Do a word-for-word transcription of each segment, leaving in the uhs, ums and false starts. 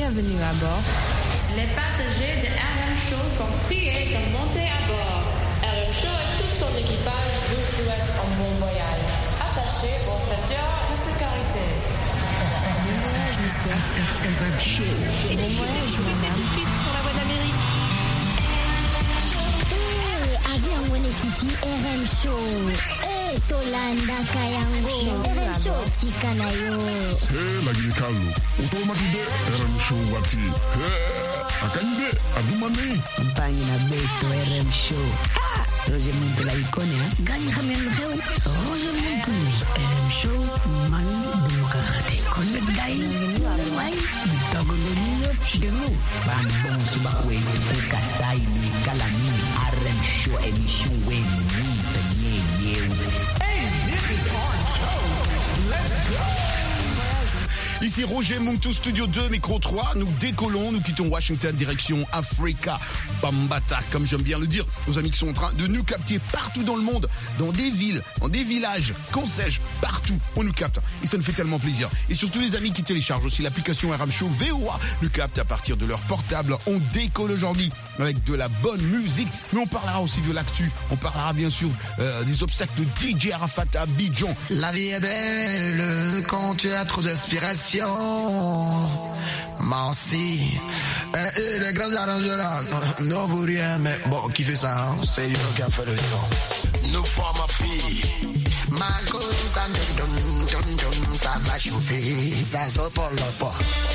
Bienvenue à bord. Les passagers de R M Show sont priés de monter à bord. R M Show et tout son équipage vous souhaitent un bon voyage. Attachez vos ceintures de sécurité. Bon voyage, monsieur. R M Show. Bon voyage, madame. Tout de suite sur la voie d'Amérique. Eh, avion wene kiti R M Show. Eh, tolanda kayango. R M Show tika na yo. Eh, lagi kalu. Utomatide R M Show wati. Eh, akanyide adumani. Mpangi na beto R M Show. Ha! Roger Muntu la ikone ha. Gani kami ang lukeo. Roger Muntu ni R M Show. Mani bumukakate. Konnet gai. Wai. Bitagoloniyo. Demu. Bambong subakwe. Kasai ni kalani. R M Show emission we. Muntu nye nye. Hey, this is Orange Show. Let's go. Ici Roger Muntu, Studio deux, Micro trois, nous décollons, nous quittons Washington, direction Africa Bambata, comme j'aime bien le dire, nos amis qui sont en train de nous capter partout dans le monde, dans des villes, dans des villages, qu'en sais-je, partout, on nous capte, et ça nous fait tellement plaisir. Et surtout les amis qui téléchargent aussi l'application R M Show V O A, nous captent à partir de leur portable, on décolle aujourd'hui avec de la bonne musique, mais on parlera aussi de l'actu, on parlera bien sûr euh, des obsèques de D J Arafat à Abidjan. La vie est belle quand tu as trop d'inspiration. Merci. Et, et les grands arrangeurs là, non vous rien, mais bon, qui fait ça, hein? C'est lui qui a fait le son. Nous sommes ma fille. Ma cause, ça ça va chauffer, ça se pour le pot.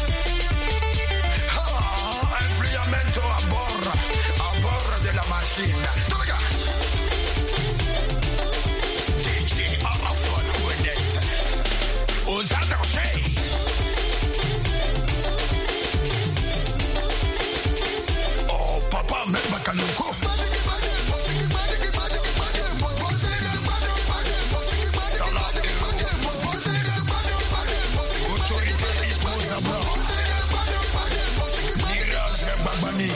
Influamento à bord, à bord de la machine. Tout le gars. D J Arafat Ouedet. Aux attachés. Papa, même Bakaloko. Autorité dispose à bord. Mirage Babani.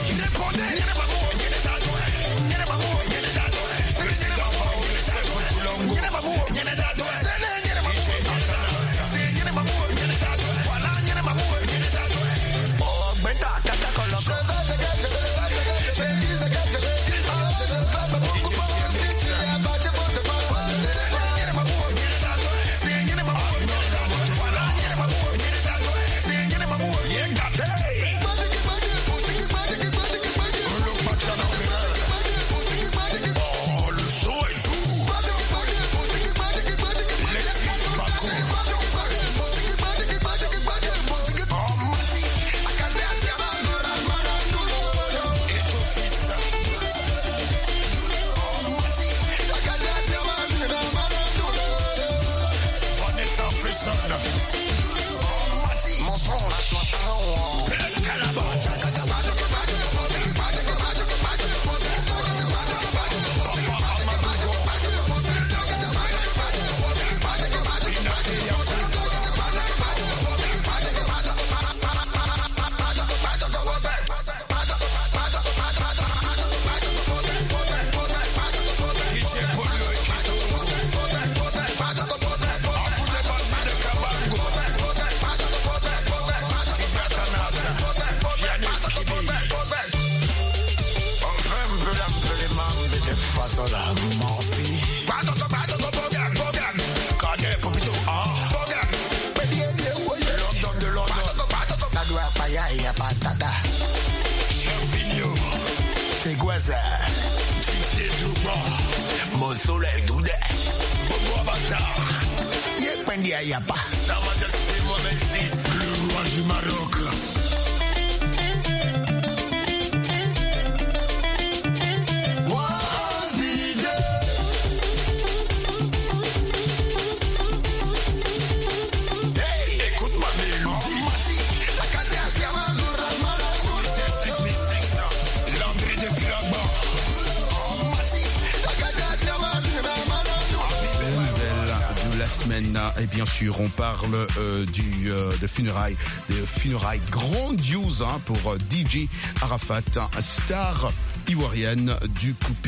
Et bien sûr, on parle euh, du euh, de funérailles, de funérailles grandioses hein, pour euh, D J Arafat, star ivoirienne du coupé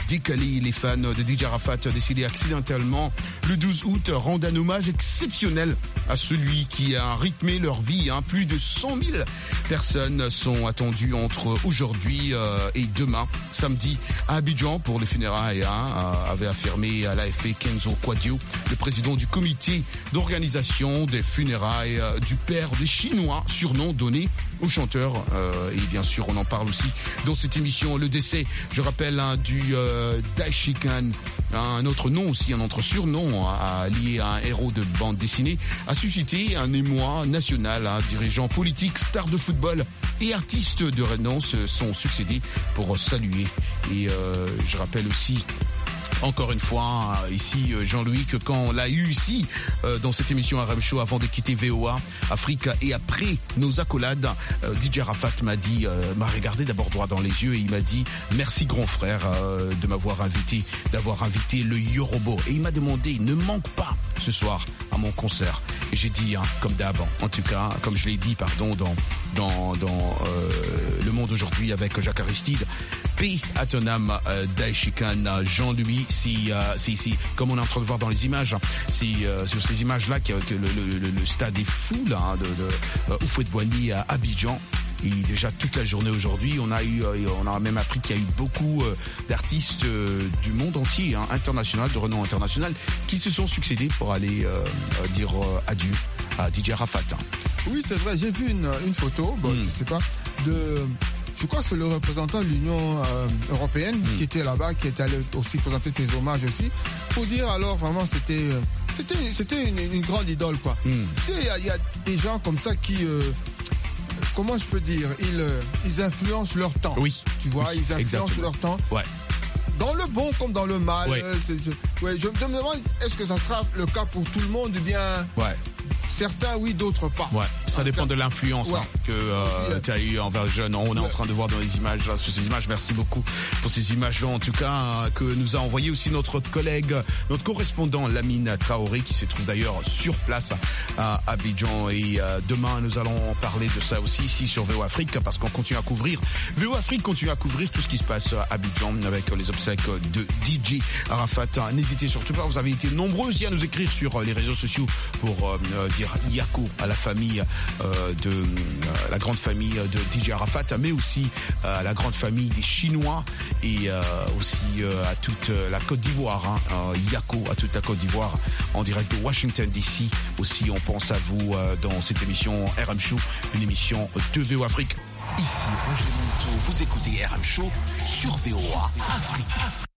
décalé. Les fans de D J Arafat décédés accidentellement le douze août rendent un hommage exceptionnel à celui qui a rythmé leur vie. Hein. Plus de cent mille personnes sont attendues entre aujourd'hui euh, et demain, samedi, à Abidjan pour les funérailles, hein, avait affirmé à l'A F P Kenzo Kwadio, le président du comité d'organisation des funérailles euh, du père des Chinois, surnom donné au chanteur. Euh, et bien sûr, on en parle aussi dans cette émission. Le décès, je rappelle, hein, du euh, Daishikan, un autre nom aussi, un autre surnom hein, lié à un héros de bande dessinée, a suscité un émoi national. Hein, dirigeants politiques, stars de football et artistes de renom se sont succédés pour saluer. Et euh, je rappelle aussi, encore une fois, ici, Jean-Louis, que quand on l'a eu ici, euh, dans cette émission R M Show, avant de quitter V O A, Afrique, et après nos accolades, euh, D J Arafat m'a dit, euh, m'a regardé d'abord droit dans les yeux et il m'a dit, merci grand frère euh, de m'avoir invité, d'avoir invité le Yorobo. Et il m'a demandé, ne manque pas ce soir à mon concert. Et j'ai dit, hein, comme d'hab, en tout cas, comme je l'ai dit, pardon, dans, dans, dans euh, Le Monde aujourd'hui avec Jacques Aristide, paix à ton âme, euh, Daishikan, Jean-Louis. Si, euh, si, si, comme on est en train de voir dans les images, si, euh, sur ces images-là, que, que le, le, le, le stade est fou, là, hein, de, de euh, Houphouët-Boigny à Abidjan. Et déjà toute la journée aujourd'hui, on a eu, euh, on a même appris qu'il y a eu beaucoup euh, d'artistes euh, du monde entier, hein, international, de renom international, qui se sont succédés pour aller euh, euh, dire euh, adieu à D J Arafat. Hein. Oui, c'est vrai. J'ai vu une, une photo, bon, mm. je sais pas, de. Je crois que c'est le représentant de l'Union euh, européenne mmh. qui était là-bas, qui était allé aussi présenter ses hommages aussi, pour dire alors vraiment c'était euh, c'était c'était une, une grande idole quoi. Mmh. Tu sais, il y, y a des gens comme ça qui euh, comment je peux dire, ils euh, ils influencent leur temps. Oui. Tu vois, oui, ils influencent exactement. leur temps. Ouais. Dans le bon comme dans le mal. Ouais. Euh, c'est, je, ouais, je me demande est-ce que ça sera le cas pour tout le monde ou bien. Ouais. Certains oui, d'autres pas. Ouais, ça ah, dépend ça... de l'influence ouais. hein, que euh, tu as eu envers les jeunes. On est ouais. en train de voir dans les images, là, sur ces images. Merci beaucoup pour ces images-là, en tout cas, hein, que nous a envoyé aussi notre collègue, notre correspondant Lamine Traoré, qui se trouve d'ailleurs sur place à Abidjan. Et euh, demain, nous allons parler de ça aussi ici sur V O Afrique, parce qu'on continue à couvrir. V O Afrique continue à couvrir tout ce qui se passe à Abidjan avec les obsèques de D J Arafat. N'hésitez surtout pas, vous avez été nombreux aussi à nous écrire sur les réseaux sociaux pour euh, dire Yako à la famille euh, de euh, la grande famille de D J Arafat, mais aussi à euh, la grande famille des Chinois et euh, aussi euh, à toute la Côte d'Ivoire. Hein, euh, Yako à toute la Côte d'Ivoire en direct de Washington D C. Aussi, on pense à vous euh, dans cette émission R M Show, une émission de V O Afrique. Ici Roger Monteau, vous écoutez R M Show sur V O A Afrique.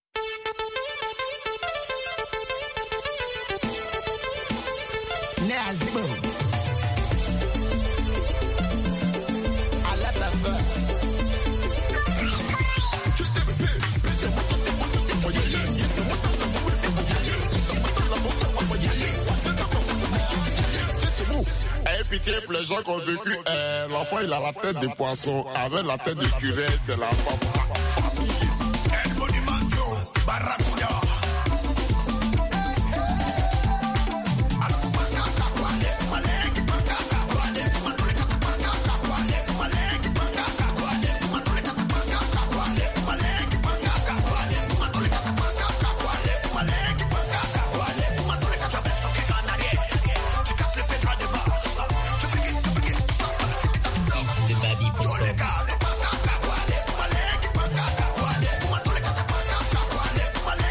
Nazimo. À la bave. Eh, pitié pour les gens qui ont vécu, euh, l'enfant il a la tête de poisson, avec la tête de curé, c'est la famille. El Monumento, Barracuda. Baby,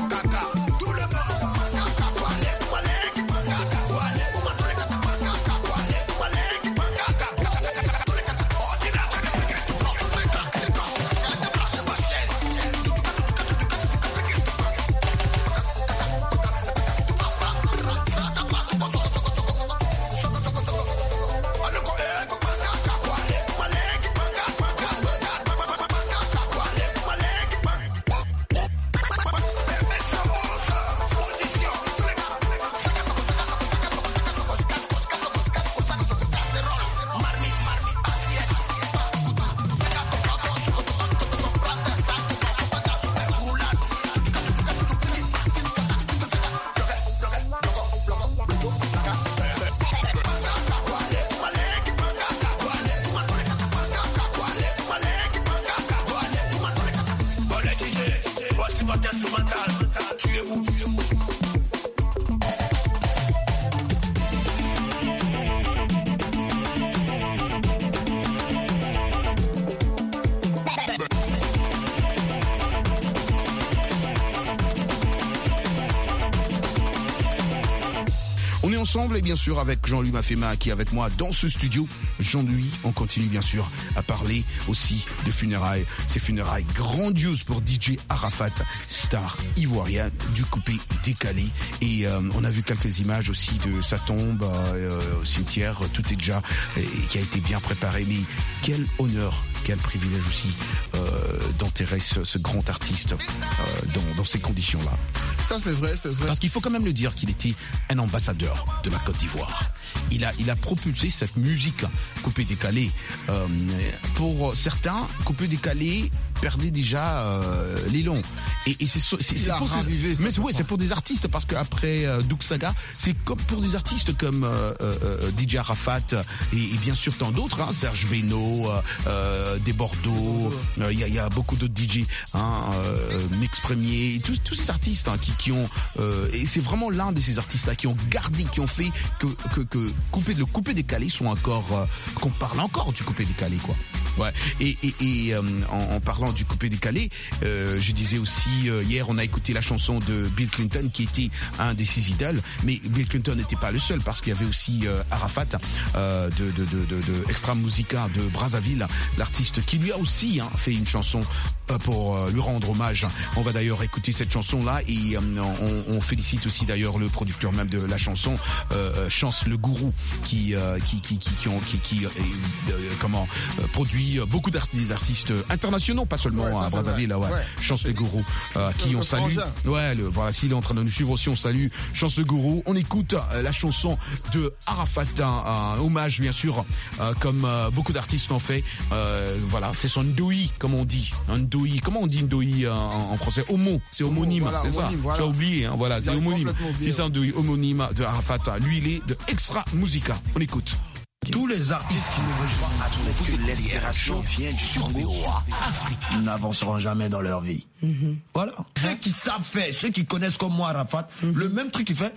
On est ensemble et bien sûr avec Jean-Louis Mafema qui est avec moi dans ce studio. Jean-Louis, on continue bien sûr à parler aussi de funérailles. Ces funérailles grandioses pour D J Arafat, star ivoirienne du coupé décalé. Et euh, on a vu quelques images aussi de sa tombe euh, au cimetière. Tout est déjà euh, qui a été bien préparé. Mais quel honneur, quel privilège aussi euh, d'enterrer ce, ce grand artiste euh, dans, dans ces conditions-là. Ça c'est vrai, c'est vrai. Parce qu'il faut quand même le dire qu'il était un ambassadeur de la Côte d'Ivoire. Il a, il a propulsé cette musique coupé décalé. Euh, pour certains, coupé décalé perdait déjà euh, l'élan. Et, et c'est, c'est, c'est pour ces, mais c'est, ouais, c'est pour des artistes parce qu'après euh, Douk Saga, c'est comme pour des artistes comme euh, euh, D J Arafat et, et bien sûr tant d'autres, hein, Serge Beno, euh, euh, des Bordeaux, il euh, y, a, y a beaucoup d'autres D J, hein, euh, Mix Premier, tous, tous ces artistes hein, qui, qui ont euh, et c'est vraiment l'un de ces artistes-là qui ont gardé, qui ont fait que que, que coupé, le coupé décalé sont encore euh, qu'on parle encore du coupé décalé quoi. Ouais. Et, et, et euh, en, en parlant du coupé décalé, euh, je disais aussi euh, hier on a écouté la chanson de Bill Clinton qui était un de ses idoles, mais Bill Clinton n'était pas le seul parce qu'il y avait aussi euh, Arafat euh, de, de, de, de, de Extra Musica de Brazzaville, l'artiste qui lui a aussi hein, fait une chanson euh, pour euh, lui rendre hommage. On va d'ailleurs écouter cette chanson là et euh, on, on félicite aussi d'ailleurs le producteur même de la chanson, euh, Chance le Gourou, qui euh, qui qui qui qui, ont, qui, qui euh, euh, comment euh, produit beaucoup d'artistes, d'artistes internationaux, pas seulement ouais, à Brazzaville, là, ouais. ouais. Chance le Gourou, euh, qui on salue. Ouais, le, voilà, s'il est en train de nous suivre aussi, on salue Chance le Gourou. On écoute euh, la chanson de Arafat, un, un hommage bien sûr, euh, comme euh, beaucoup d'artistes l'ont fait. Euh, voilà, c'est son Ndoui, comme on dit. Un Ndoui, comment on dit Ndoui euh, en, en français? Homo, c'est homonyme, voilà, c'est homonyme, ça. Voilà. Tu as oublié, hein, voilà, c'est homonyme. C'est ça, Ndoui, homonyme de Arafat. Lui, il est de Extra Musica. On écoute. Tous les artistes qui ne rejoignent à trouver que l'inspiration vient du Congo, Afrique, n'avanceront jamais dans leur vie. Mm-hmm. Voilà. Ceux qui savent faire, ceux qui connaissent comme moi Arafat, mm-hmm. le même truc qu'il fait.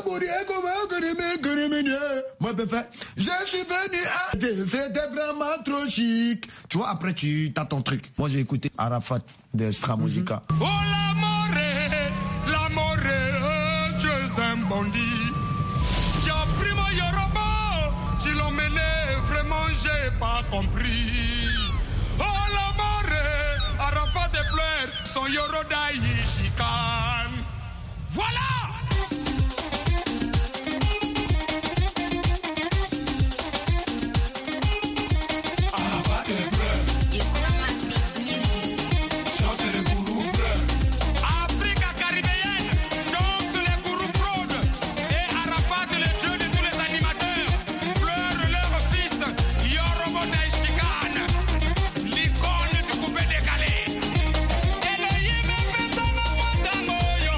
Moi, je fais. Je suis venu à. C'était vraiment trop chic. Tu vois, après, tu as ton truc. Moi, j'ai écouté Arafat de Extra Musica. Mm-hmm. Oh, l'amore, l'amore, tu es un bandit. J'ai pris mon Yoruba. Tu l'as mené, vraiment j'ai pas compris. Oh l'amore, Arafat de pleure, son Yoroda y chicane. Voilà! Elohim,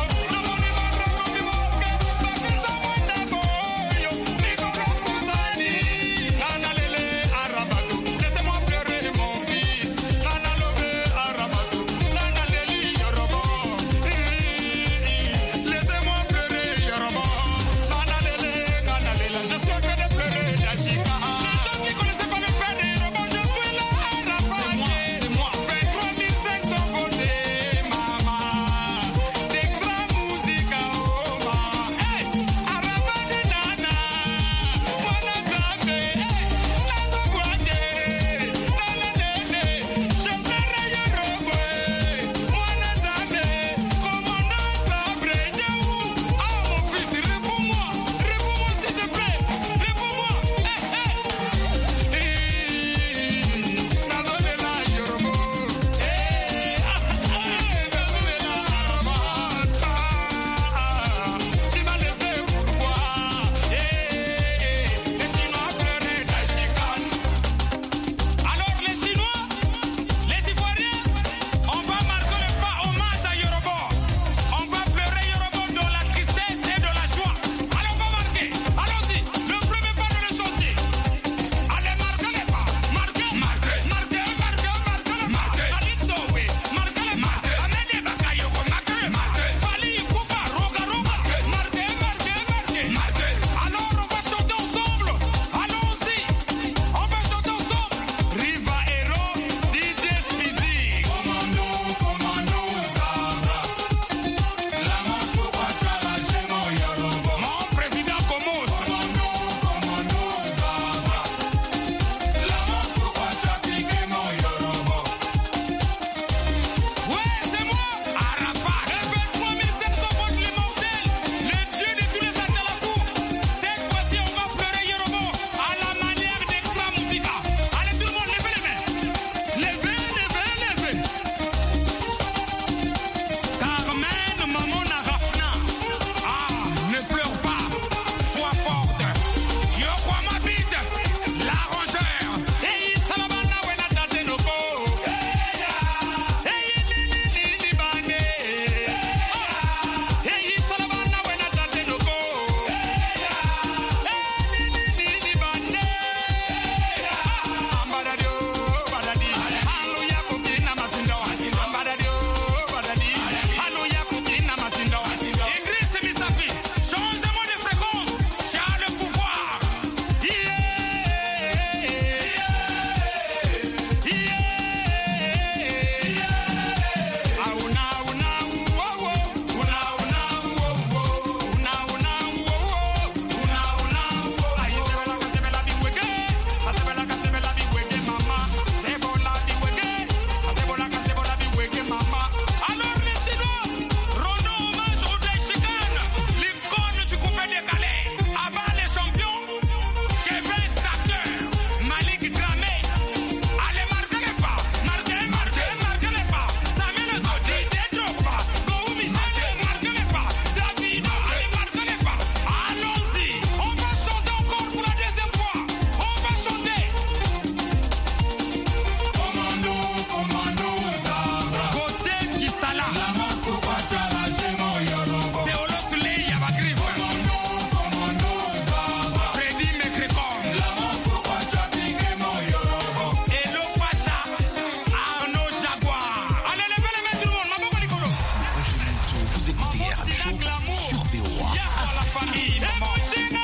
famille, maman.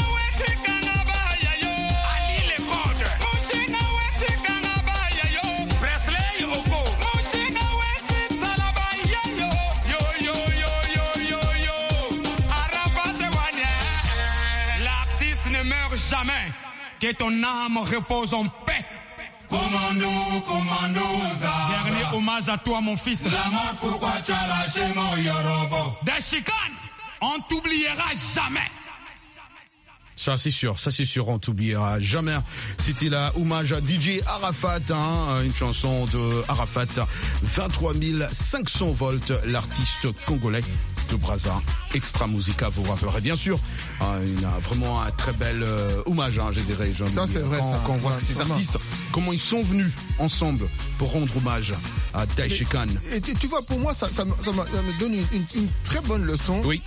Ali les codes. Presley Oko. Salaba yo yo yo yo yo yo yo. Arafat Wania. L'artiste ne meurt jamais. Que ton âme repose en paix. Commando, commando, za. Dernier hommage à toi, mon fils. La mort, pourquoi tu as lâché mon Yorobo? Des chicanes, on t'oubliera jamais. Ça c'est sûr, ça c'est sûr, on t'oubliera jamais. C'était la hommage à D J Arafat, hein, une chanson de Arafat, vingt-trois mille cinq cents volts, l'artiste congolais de Brazza, Extra Musica, vous vous rappellerez bien sûr. Hein, une, vraiment un très bel euh, hommage, hein, je dirais. Ça c'est vrai, quand, ça. Quand on voit ouais, ces vraiment. artistes, comment ils sont venus ensemble pour rendre hommage à Daïchi Khan. Et tu, tu vois, pour moi, ça, ça, me- ça, me- ça me donne une, une, une très bonne leçon. Oui.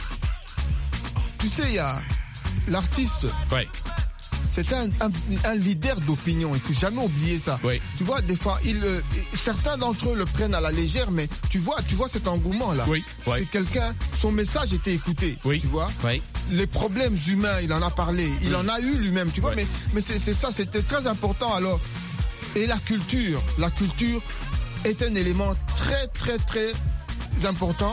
Tu sais, il y a l'artiste. Ouais. C'est un, un, un leader d'opinion, il faut jamais oublier ça. Oui. Tu vois, des fois, il, euh, certains d'entre eux le prennent à la légère, mais tu vois, tu vois cet engouement là. Oui. Ouais. C'est quelqu'un, son message était écouté. Oui. Tu vois. Oui. Les problèmes humains, il en a parlé, il Oui. en a eu lui-même, tu vois. Ouais. Mais, mais c'est, c'est ça, c'était très important. Alors, et la culture, la culture est un élément très, très, très important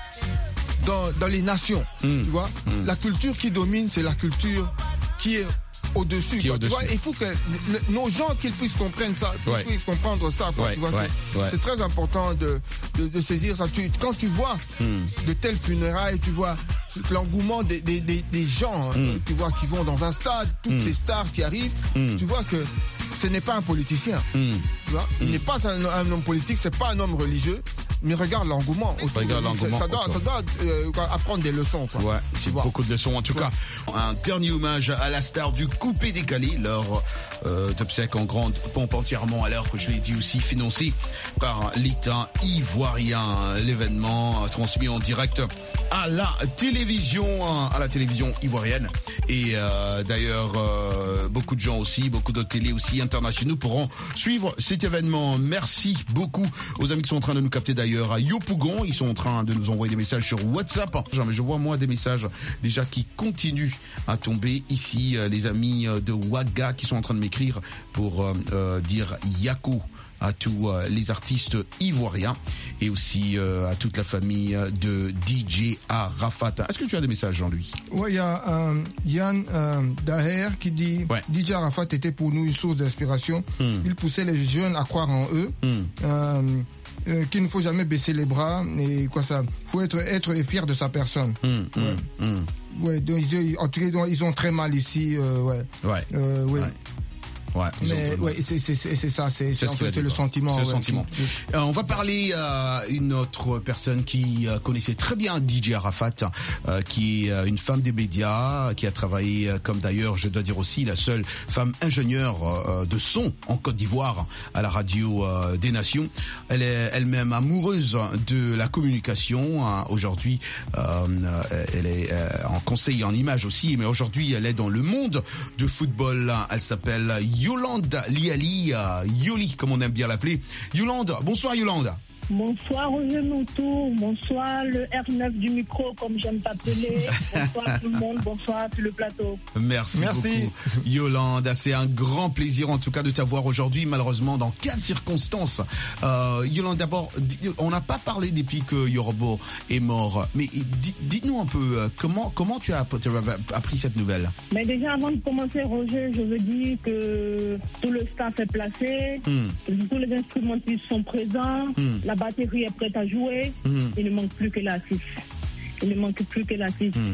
dans, dans les nations. Mm. Tu vois, Mm. la culture qui domine, c'est la culture qui est au-dessus. Qui est quoi. au-dessus. Tu vois, il faut que n- nos gens qu'ils puissent comprendre ça, qu'ils Ouais. puissent comprendre ça. Quoi, Ouais, tu vois, ouais, c'est, ouais. c'est très important de, de, de saisir ça. Tu, quand tu vois Mm. de telles funérailles, tu vois l'engouement des, des, des, des gens, Mm. euh, tu vois, qui vont dans un stade, toutes Mm. ces stars qui arrivent, Mm. tu vois que ce n'est pas un politicien. Mm. Tu vois, il n'est pas un, un homme politique, c'est pas un homme religieux, mais regarde l'engouement. autour Regarde de lui. l'engouement Ça doit, autour. ça doit euh, apprendre des leçons. Quoi. Ouais, c'est beaucoup de leçons en tout cas. Un dernier hommage à la star du coupé décalé, leur euh, d'obsèques en grande pompe entièrement, alors que je l'ai dit aussi financé par l'État ivoirien. L'événement transmis en direct à la télévision, à la télévision ivoirienne. Et euh, d'ailleurs, euh, beaucoup de gens aussi, beaucoup de télés aussi internationaux pourront suivre cet événement. Merci beaucoup aux amis qui sont en train de nous capter d'ailleurs à Yopougon. Ils sont en train de nous envoyer des messages sur WhatsApp. Je vois moi des messages déjà qui continuent à tomber ici. euh, Les amis euh, de Ouaga qui sont en train de m'écrire pour euh, euh, dire Yakou à tous euh, les artistes ivoiriens et aussi euh, à toute la famille de D J Arafat. Est-ce que tu as des messages, Jean-Louis? Ouais, il y a euh, Yann euh, Daher qui dit Ouais. D J Arafat était pour nous une source d'inspiration. Mm. Il poussait les jeunes à croire en eux. Mm. Euh, euh, qu'il ne faut jamais baisser les bras et quoi ça. Faut être être fier de sa personne. Mm, mm, Ouais. mm. Ouais, donc, ils, en tout cas, donc, ils ont très mal ici. Euh, ouais. Ouais. Euh, ouais. Ouais. Ouais, ils ont Mais très mal. ouais, c'est c'est c'est c'est ça, c'est c'est ce en qu'il fait, a c'est dit, le quoi. sentiment. C'est le ouais, sentiment. qui- qui- Euh, on va parler à une autre personne qui euh, connaissait très bien D J Arafat, euh, qui est euh, une femme des médias, qui a travaillé, euh, comme d'ailleurs, je dois dire aussi, la seule femme ingénieure euh, de son en Côte d'Ivoire à la radio euh, des Nations. Elle est elle-même amoureuse de la communication. Hein. Aujourd'hui, euh, elle est euh, en conseil en images aussi, mais aujourd'hui, elle est dans le monde de football. Elle s'appelle Yolande Liali, euh, Yoli, comme on aime bien l'appeler. Yolande, bonsoir Yolande. Bonsoir Roger Moutou, bonsoir le R neuf du micro comme j'aime t'appeler, bonsoir tout le monde, bonsoir tout le plateau. Merci, Merci. beaucoup Yolande, c'est un grand plaisir en tout cas de t'avoir aujourd'hui, malheureusement dans quelles circonstances. euh, Yolande, d'abord, on n'a pas parlé depuis que Yorobo est mort, mais dites-nous un peu euh, comment comment tu as, tu as appris cette nouvelle. Mais déjà avant de commencer Roger, je veux dire que tout le staff est placé, Mm. que tous les instrumentistes sont présents, Mm. la batterie est prête à jouer, Mm. il ne manque plus que la six. Il ne manque plus que la six. Mm.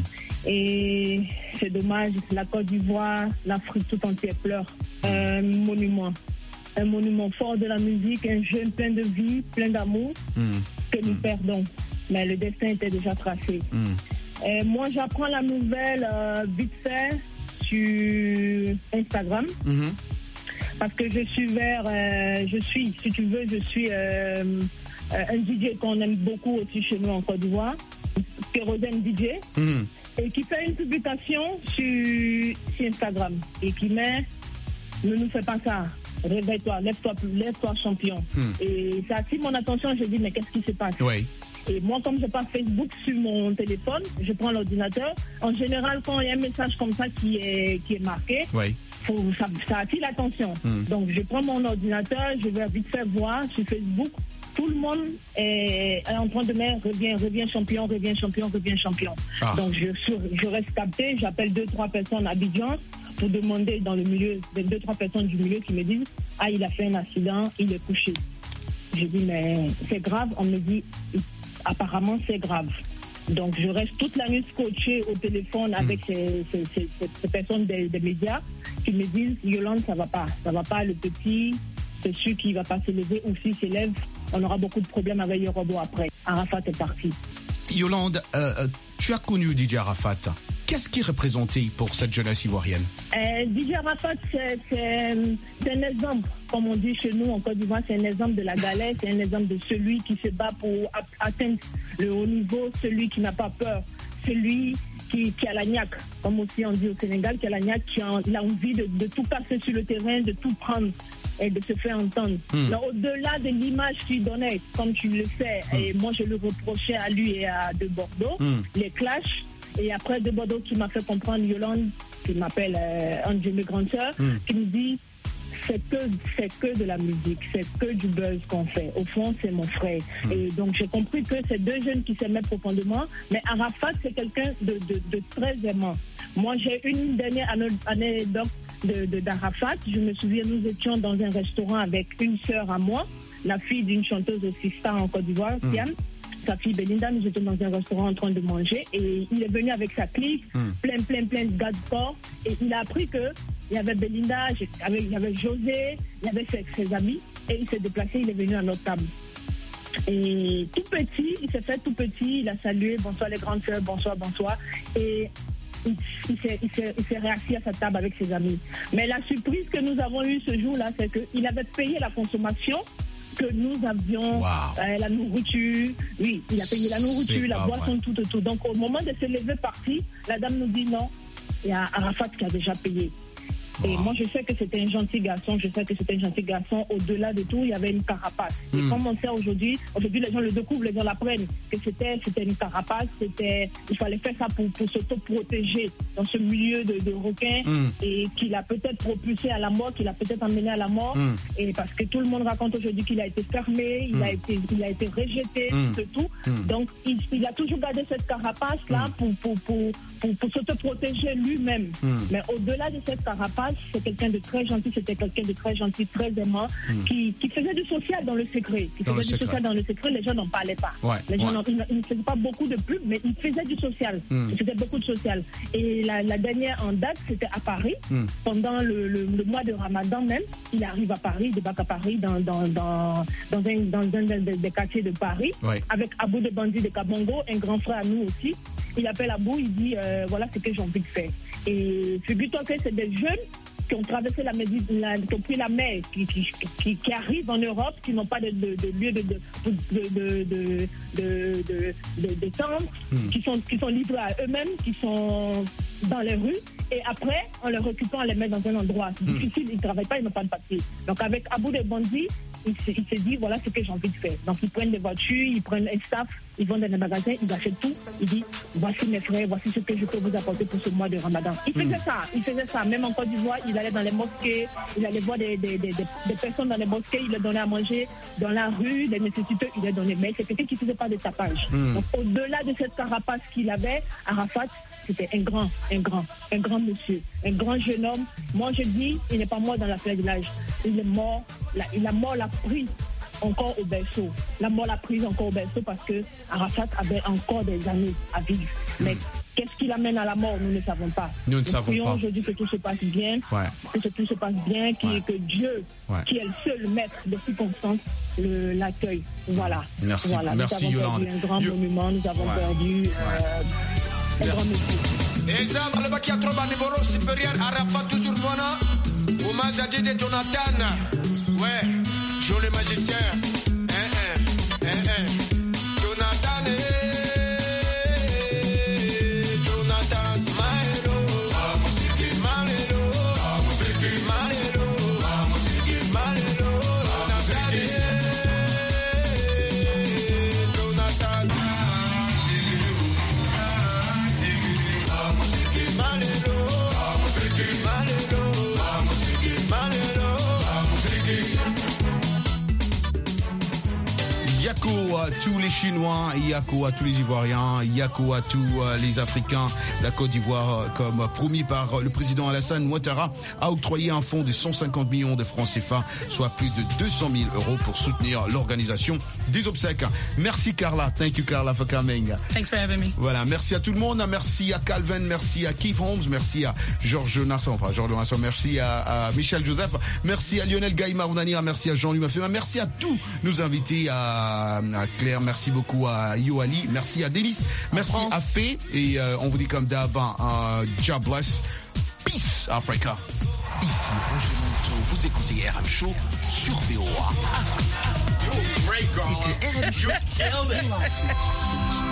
Et c'est dommage, la Côte d'Ivoire, l'Afrique tout entière pleure. Un monument. Un monument fort de la musique, un jeune plein de vie, plein d'amour, Mm. que nous perdons. Mais le destin était déjà tracé. Mm. Et moi, j'apprends la nouvelle euh, vite fait sur Instagram. Mm-hmm. Parce que je suis vers, euh, je suis, si tu veux, je suis euh, euh, un D J qu'on aime beaucoup aussi chez nous en Côte d'Ivoire, Kérosène D J, Mm. et qui fait une publication sur, sur Instagram et qui met « Ne nous fais pas ça, réveille-toi, lève-toi, lève-toi champion Mm. Et ça attire mon attention, je dis « Mais qu'est-ce qui se passe ?» Oui. Et moi, comme je n'ai pas Facebook sur mon téléphone, je prends l'ordinateur. En général, quand il y a un message comme ça qui est, qui est marqué, oui. faut, ça, ça attire l'attention. Mm. Donc, je prends mon ordinateur, je vais vite faire voir sur Facebook. Tout le monde est, est en train de mettre reviens, reviens champion, reviens champion, reviens champion. Ah. Donc, je, je reste capté, j'appelle deux, trois personnes à Abidjan pour demander dans le milieu, des deux, trois personnes du milieu qui me disent « Ah, il a fait un accident, il est couché. » Je dis « Mais c'est grave ?» On me dit « Apparemment, c'est grave. » Donc, je reste toute la nuit scotché au téléphone avec mmh. ces, ces, ces, ces personnes des, des médias qui me disent « Yolande, ça va pas. Ça va pas, le petit, c'est sûr qu'il va pas se lever ou s'il s'élève, on aura beaucoup de problèmes avec les robots après. » Arafat est parti. Yolande, euh, tu as connu D J Arafat. Qu'est-ce qu'il représentait pour cette jeunesse ivoirienne? euh, D J Arafat, c'est, c'est, c'est un exemple, comme on dit chez nous en Côte d'Ivoire, c'est un exemple de la galère, c'est un exemple de celui qui se bat pour atteindre le haut niveau, celui qui n'a pas peur, celui qui, qui a la niaque, comme aussi on dit au Sénégal, qui a la niaque, qui a, il a envie de, de tout casser sur le terrain, de tout prendre et de se faire entendre. Mmh. Donc, au-delà de l'image qu'il donnait, comme tu le sais, mmh. et moi je le reprochais à lui et à De Bordeaux, mmh. les clashs. Et après, De Bordeaux qui m'a fait comprendre, Yolande, qui m'appelle euh, un de mes grandes sœurs, mm. qui me dit c'est que, c'est que de la musique, c'est que du buzz qu'on fait. Au fond, c'est mon frère. Mm. Et donc, j'ai compris que c'est deux jeunes qui s'aimaient profondément. Mais Arafat, c'est quelqu'un de, de, de très aimant. Moi, j'ai une dernière anecdote de, de, d'Arafat. Je me souviens, nous étions dans un restaurant avec une sœur à moi, la fille d'une chanteuse aussi star en Côte d'Ivoire, mm. Siam. Sa fille Belinda, nous étions dans un restaurant en train de manger et il est venu avec sa clique, mm. plein, plein, plein de gars de corps et il a appris que il y avait Belinda, il y avait José, il y avait ses, ses amis et il s'est déplacé, il est venu à notre table. Et tout petit, il s'est fait tout petit, il a salué, bonsoir les grandes sœurs, bonsoir, bonsoir et il, il, s'est, il, s'est, il s'est réassis à sa table avec ses amis. Mais la surprise que nous avons eue ce jour-là, c'est qu'il avait payé la consommation que nous avions, wow. euh, la nourriture, oui, il a payé la nourriture, c'est la boisson, vrai. tout, tout. Donc au moment de se lever parti, la dame nous dit non, il y a Arafat qui a déjà payé. Et wow. moi, je sais que c'était un gentil garçon, je sais que c'était un gentil garçon. Au-delà de tout, il y avait une carapace. Mm. Et comme on sait aujourd'hui, aujourd'hui, les gens le découvrent, les gens l'apprennent, que c'était, c'était une carapace, c'était, il fallait faire ça pour, pour s'auto-protéger dans ce milieu de, de requins mm. et qu'il a peut-être propulsé à la mort, qu'il a peut-être emmené à la mort. Mm. Et parce que tout le monde raconte aujourd'hui qu'il a été fermé, il mm. a été, il a été rejeté, mm. tout, tout. Mm. Donc, il, il a toujours gardé cette carapace-là mm. pour, pour, pour, pour, pour s'auto-protéger lui-même. Mm. Mais au-delà de cette carapace, c'est quelqu'un de très gentil, c'était quelqu'un de très gentil, très aimant, mmh. qui, qui faisait du social dans le secret. Qui dans faisait du secret. social dans le secret, les gens n'en parlaient pas. Ouais, les gens ouais. ils, ils ne faisaient pas beaucoup de pub, mais ils faisaient du social. Mmh. Ils faisaient beaucoup de social. Et la, la dernière en date, c'était à Paris. Mmh. Pendant le, le, le mois de Ramadan même, il arrive à Paris, il débarque à Paris, dans, dans, dans, dans un, dans un des, des quartiers de Paris, ouais. avec Abou de Bandi de Kabongo, un grand frère à nous aussi. Il appelle Abou, il dit euh, voilà ce que j'ai envie de faire. Et figure-toi que c'est des jeunes qui ont traversé la, la, qui ont pris la mer, qui, qui, qui, qui arrivent en Europe, qui n'ont pas de, de, de lieu de, de, de, de, de, de, de, de, de tente, mmh. qui, sont, qui sont livrés à eux-mêmes, qui sont dans les rues, et après, en les récupérant, on les met dans un endroit mmh. difficile, ils ne travaillent pas, ils n'ont pas de papier. Donc avec Abou de Bandi, il se, il se dit, voilà ce que j'ai envie de faire. Donc ils prennent des voitures, ils prennent un staff, ils vont dans les magasins, ils achètent tout, ils disent, voici mes frères, voici ce que je peux vous apporter pour ce mois de Ramadan. Il faisait mmh. ça, il faisait ça, même en Côte d'Ivoire, il allait dans les mosquées, il allait voir des, des, des, des, des personnes dans les mosquées, il leur donnait à manger dans la rue, des nécessités, il leur donnait. Mais c'est quelqu'un qui ne faisait pas de tapage. Mmh. Donc au-delà de cette carapace qu'il avait, Arafat, c'était un grand, un grand, un grand monsieur, un grand jeune homme. Moi je dis, il n'est pas mort dans la fleur de l'âge. Il est mort, la, la mort l'a pris encore au berceau. La mort l'a prise encore au berceau parce que Arafat avait encore des années à vivre. Mmh. Mais qu'est-ce qui l'amène à la mort, nous ne savons pas. Nous ne savons pas. Aujourd'hui que tout se passe bien, ouais. que tout se passe bien, qui, ouais. que Dieu, ouais. qui est le seul maître de circonstances, le, l'accueil. Voilà. Merci, voilà. merci nous avons Yolande. perdu un grand you... monument, nous avons ouais. perdu euh, un grand monsieur. Exemple, le qui a trop bas niveau supérieur, Arafat toujours Moana, hommage à Didier Jonathan. Ouais, joli magicien. Hein, hein, hein, hein. Jonathan est. tous les Chinois, Yako à tous les Ivoiriens, Yako à tous les Africains. La Côte d'Ivoire, comme promis par le président Alassane Ouattara, a octroyé un fonds de cent cinquante millions de francs C F A, soit plus de deux cent mille euros pour soutenir l'organisation des obsèques. Merci Carla. Thank you Carla for coming. Thanks for having me. Voilà, merci à tout le monde. Merci à Calvin, merci à Keith Holmes, merci à Georges Nasson, enfin Georges Nasson, merci à, à Michel Joseph, merci à Lionel Gaï Marounani, merci à Jean-Louis Mafema, merci à tous nos invités, à, à Claire, merci beaucoup à Yoali, merci à Délice, merci à Fé, et euh, on vous dit comme d'avant, uh, God bless, peace Africa. Ici Roger Monteau, vous écoutez R M Show sur V O A. C'était R M Show.